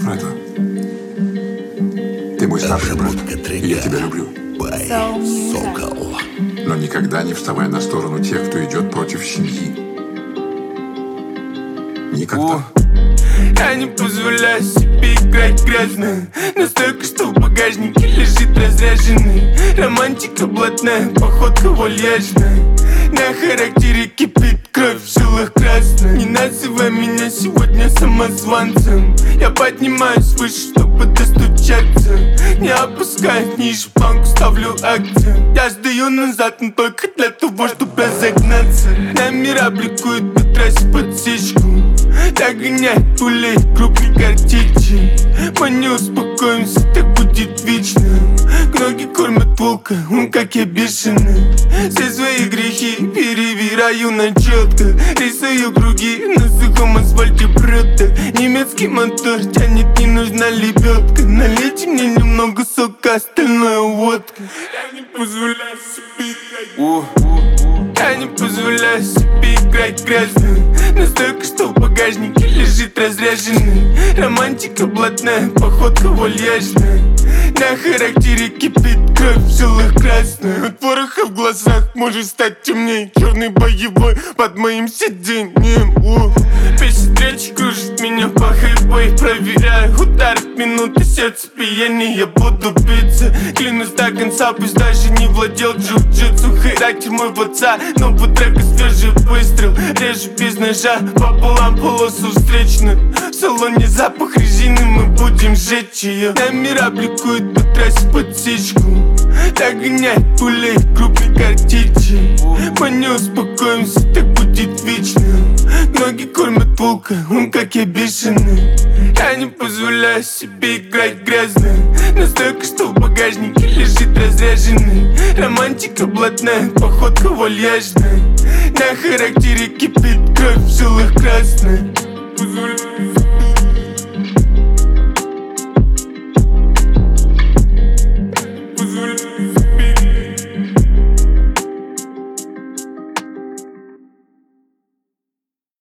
Фредо, ты мой старший брат, и я тебя люблю. Сокол. Но никогда не вставай на сторону тех, кто идет против семьи. Никогда. Я не позволяю себе играть грязно. Настолько, что в багажнике лежит разряженный. Романтика блатная, походка вальяжная. На характере кипит кровь, в жилах красная. Не называй меня сегодня самозванцем. Я поднимаюсь выше, чтобы достучаться. Не опускаясь ниже, планку ставлю акцент. Я сдаю назад, но только для того, чтобы разогнаться. Номера бликуют по трассе подсечку. Догоняет пулей крупной картечи. Мы не успокоимся, так будет вечно. Ноги кормят волка, он как я бешеный. Все свои грехи перевираю на четко. Рисую круги на сухом асфальте брата. Немецкий мотор тянет, не нужна лебедка. Налейте мне немного сока, остальное водка. Я не позволяю себе играть. Я не позволяю себе играть грязно. Настолько, что в багажнике лежит разряженный. Романтика блатная, походка вальяжная. На характере кипит кровь, в жилах красная. От пороха в глазах может стать темней. Черный боевой под моим сиденьем. Встречи кружит меня по хайвей. Проверяю удар в минуты, сердце пьянее. Я буду биться, клянусь до конца. Пусть даже не владел джиу-джитсу. Характер мой в отца, но по треку свежий выстрел. Режу без ножа, пополам полосу встречную. В салоне запах резины, мы будем сжечь ее. Номера бликуют по трассе подсечку. Догоняет пулей крупной картечи. Мы не успокоимся, так будет вечно. Ноги кормят волка, он как я бешеный. Я не позволяю себе играть грязно. Настолько, что в багажнике лежит разряженный. Романтика блатная, походка вальяжная. На характере кипит кровь, в жилах красная.